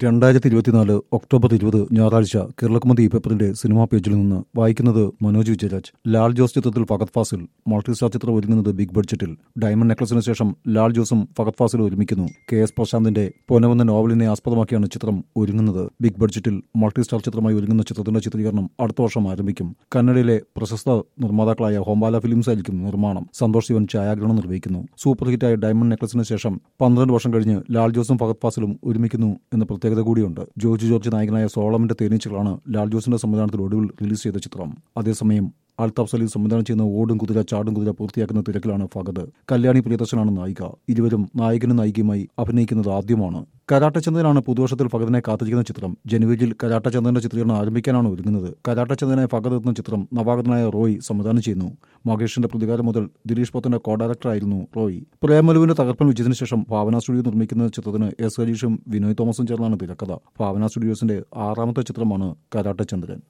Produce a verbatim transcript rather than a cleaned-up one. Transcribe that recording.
രണ്ടായിരത്തി ഇരുപത്തിനാല് ഒക്ടോബർ ഇരുപത് ഞായറാഴ്ച കേരളകൗമുദി പേപ്പറിന്റെ സിനിമാ പേജിൽ നിന്ന് വായിക്കുന്നത് മനോജ് വിജയരാജ്. ലാൽ ജോസ് ചിത്രത്തിൽ ഫഹദ് ഫാസിൽ. മൾട്ടിസ്റ്റാർ ചിത്രം ഒരുങ്ങുന്നത് ബിഗ് ബഡ്ജറ്റിൽ. ഡയമണ്ട് നെക്ലസിന് ശേഷം ലാൽ ജോസും ഫഹദ് ഫാസിലും ഒരുമിക്കുന്നു. കെ എസ് പ്രശാന്തിന്റെ പൊനവെന്ന നോവലിനെ ആസ്പദമാക്കിയാണ് ചിത്രം ഒരുങ്ങുന്നത്. ബിഗ് ബഡ്ജറ്റിൽ മൾട്ടിസ്റ്റാർ ചിത്രമായി ഒരുങ്ങുന്ന ചിത്രത്തിന്റെ ചിത്രീകരണം അടുത്ത വർഷം ആരംഭിക്കും. കന്നഡയിലെ പ്രശസ്ത നിർമ്മാതാക്കളായ ഹോംബാല ഫിലിംസ് ആയിരിക്കും നിർമ്മാണം. സന്തോഷ് ശിവൻ ഛായാഗ്രഹണം നിർവഹിക്കുന്നു. സൂപ്പർ ഹിറ്റായ ഡയമണ്ട് നെക്ലസിന് ശേഷം പന്ത്രണ്ട് വർഷം കഴിഞ്ഞ് ലാൽ ജോസും ഫഹദ് ഫാസിലും ഒരുമിക്കുന്നു എന്ന പ്രത്യേകത കൂടിയുണ്ട്. ജോർജ് ജോർജ് നായകനായ സോളമന്റെ തേനീച്ചകളാണ് ലാൽ ജോസിന്റെ സംവിധാനത്തിൽ ഒടുവിൽ റിലീസ് ചെയ്ത ചിത്രം. അതേസമയം അൽതാഫ് സലീം സംവിധാനം ചെയ്യുന്ന ഓടും കുതിര ചാടും കുതിര പൂർത്തിയാക്കുന്ന തിരക്കിലാണ് ഫഹദ്. കല്യാണി പ്രിയദർശനാണ് നായിക. ഇരുവരും നായകനും നായികയുമായി അഭിനയിക്കുന്നത് ആദ്യമാണ്. കരാട്ട ചന്ദ്രനാണ് പുതുവർഷത്തിൽ ഫഹദിനെ കാത്തിരിക്കുന്ന ചിത്രം. ജനുവരിയിൽ കരാട്ട ചന്ദ്രന്റെ ചിത്രീകരണം ആരംഭിക്കാനാണ് ഒരുങ്ങുന്നത്. കരാട്ട ചന്ദ്രനായ ഫഹദ് എത്തുന്ന ചിത്രം നവാഗതനായ റോയ് സംവിധാനം ചെയ്യുന്നു. മഹേഷിന്റെ പ്രതികാരം മുതൽ ദിലീഷ് പോത്തന്റെ കോ ഡയറക്ടറായിരുന്നു റോയ്. പ്രേമലുവിന്റെ തകർപ്പൻ വിജയത്തിന് ശേഷം ഭാവന സ്റ്റുഡിയോ നിർമ്മിക്കുന്ന ചിത്രത്തിന് എസ് ഹരീഷും വിനോയ് തോമസും ചേർന്നാണ് തിരക്കഥ. ഭാവന സ്റ്റുഡിയോസിന്റെ ആറാമത്തെ ചിത്രമാണ് കരാട്ട ചന്ദ്രൻ.